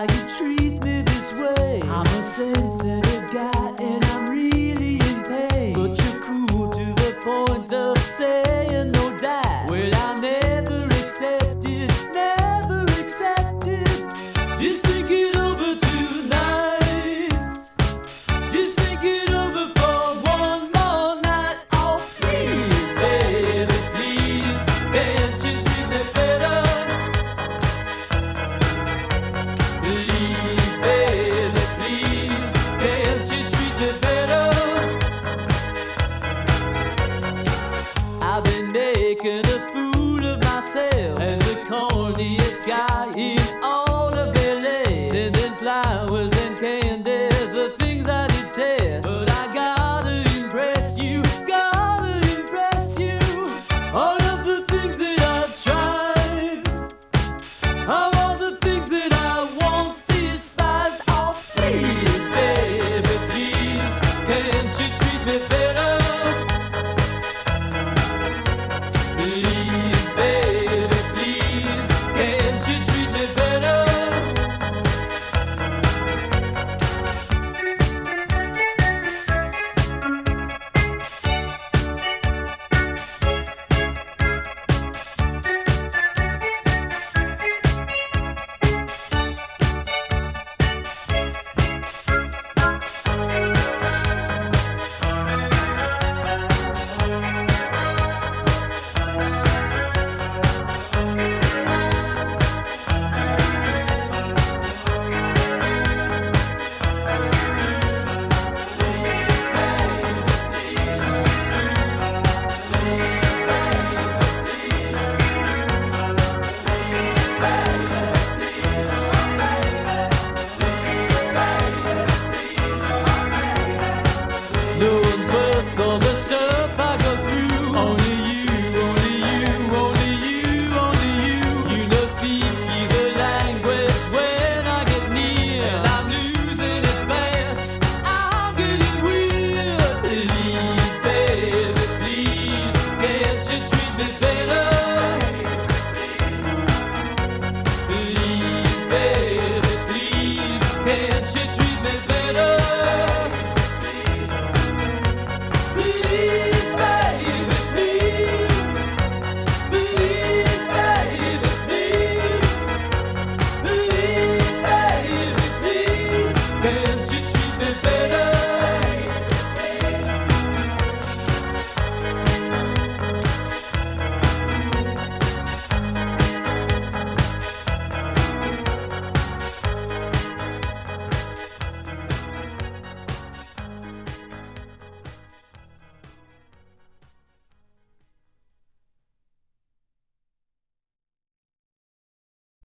why you treat me this way. I'm a sensitive guy and I'm really in pain, but you're cool to the point of saying no dice. Well, I never accepted, never accepted. Just think it over tonight. Just think it over for one more night. Oh, please, baby, please, can't you treat me better? Please, baby, please, can't you treat me better? I've been making a fool of myself as the corniest guy